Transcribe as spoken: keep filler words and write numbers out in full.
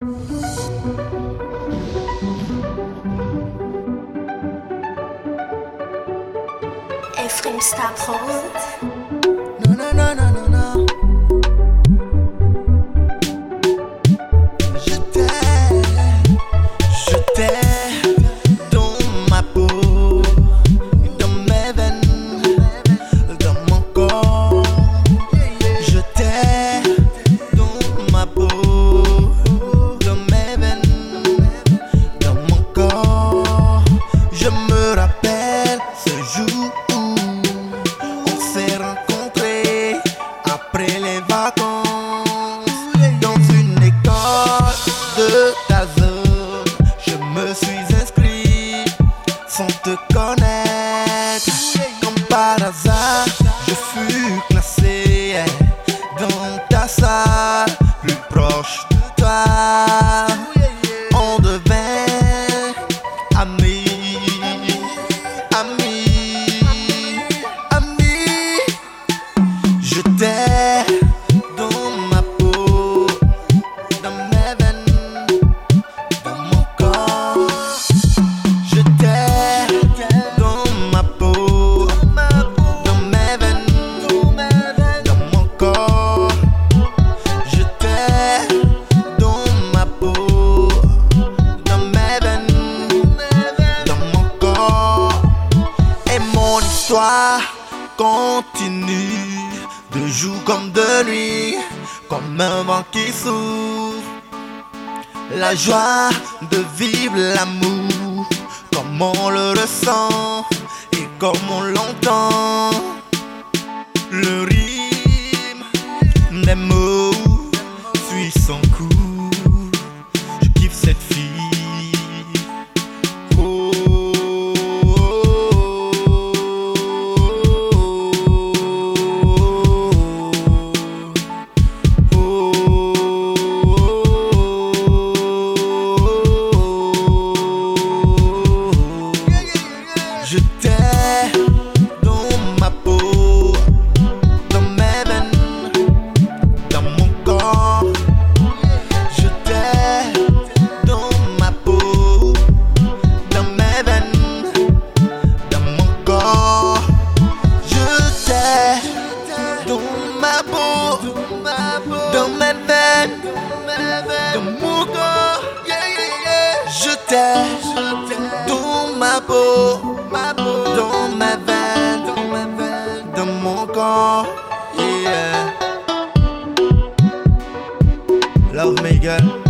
Ephraim Star Prod. Non, non, non, non, non, non. Je t'aime, je t'aime dans ma peau, dans mes veines, dans mon corps. Je t'aime dans ma peau, dans mes veines, dans mon corps. Je me rappelle ce jour où on s'est rencontrés après les vacances dans une école de ta zone. Je me suis inscrit sans te connaître. Comme par hasard, je fus classé dans ta salle, plus proche de toi. On devint amis, amis, amis. Je t'aime dans ma peau, dans mes veines, dans mon corps. Je t'aime dans ma peau, dans mes veines, dans mon corps. Je t'aime dans ma peau, dans mes veines, dans mon corps. Et mon histoire continue de jour comme de nuit, comme un vent qui souffle. La joie de vivre l'amour, comme on le ressent et comme on l'entend. Le rythme des mots suit son cours. Je kiffe cette fille. Oh, je t'aime dans ma peau, dans mes veines, dans mon corps. Je t'aime dans ma peau, dans mes veines, dans mon corps. Je t'aime dans ma peau, dans mes veines, dans mon corps. Je t'aime dans ma peau, dans mes veines, dans mon corps. Yeah. Love me, girl.